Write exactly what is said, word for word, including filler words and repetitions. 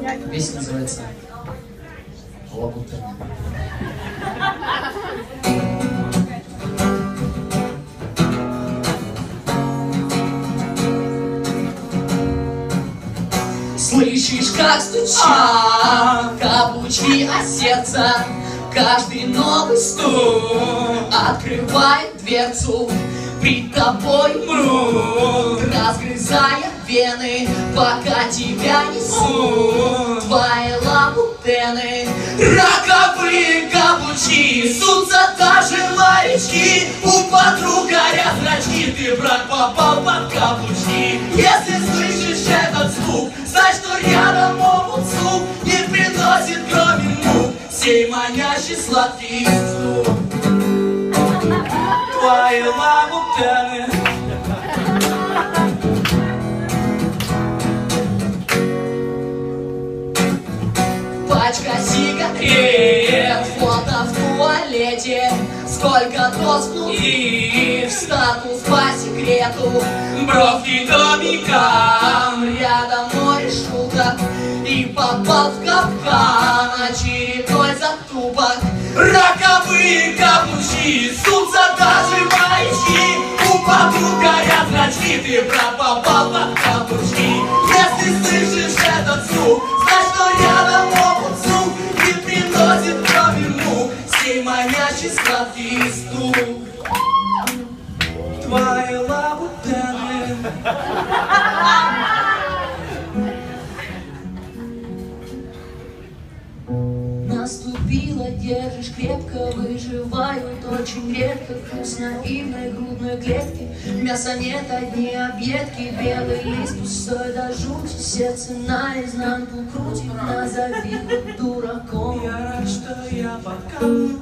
Песня называется «Лабутен». Слышишь, как стучат каблучки о сердце, каждый новый стук открывает дверцу, пред тобой мрут, разгрызая вены, пока тебя несут твои лабутены. Роковые каблучки, сутся даже морячки, у подруг горят зрачки, ты, брат, попал под каблучки. Если слышишь этот звук, знай, что рядом могут звук не приносит, кроме мук, сей манящий сладкий звук. Твои лабутены. Пачка сигарет, фото в туалете, сколько доз внутри, в статус по секрету, бровки домиком, рядом море шуток, и попал в капкан, очередной затупок. Роковые каблучки, сутся даже маячки, у подруг горят зрачки, ты, брат, попал под каблучки. Если слышишь этот звук, знай, что рядом могут звук не приносит, кроме мук, сей манящий сладкий стук. Твои лабутены. Наступила, держишь крепко, выживают очень редко, вкус наивной грудной клетки, мяса нет, одни объедки, белый лист пустой до жути, сердце наизнанку крутит, назови хоть дураком. Я рад, что я под каблуком.